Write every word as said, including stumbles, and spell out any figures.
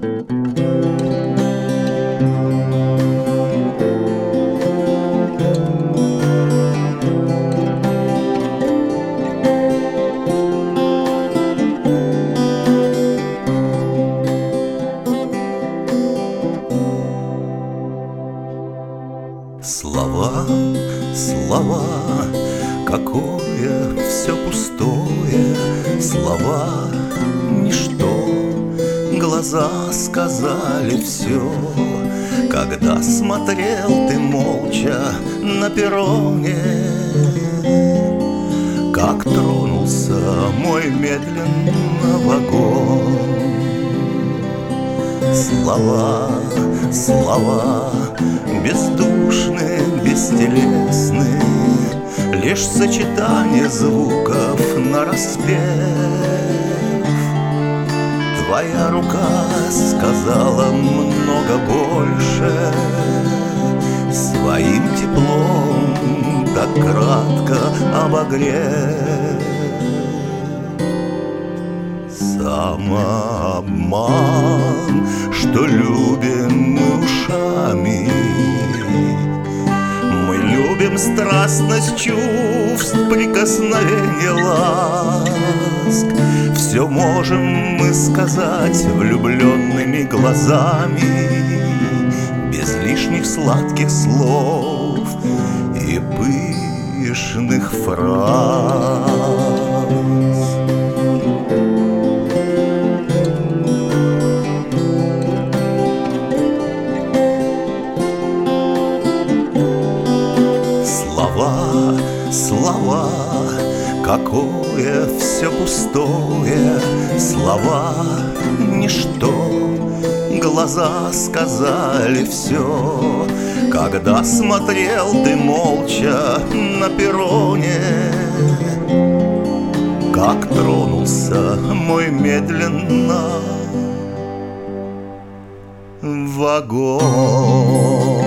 Слова, слова, какое все пустое. Слова — ничто, глаза сказали все. Когда смотрел ты молча на перроне, как тронулся мой медленно вагон. Слова, слова, бездушные, бестелесные, лишь сочетание звуков нараспев. Твоя рука сказала много больше, своим теплом так кратко обогрев. Самообман, что любим мы ушами. Мы любим страстность чувств, прикосновение ласк. Все можем мы сказать влюбленными глазами, без лишних сладких слов и пышных фраз. Слова, слова, какое все пустое. Слова — ничто, глаза сказали все. Когда смотрел ты молча на перроне, как тронулся мой медленно вагон.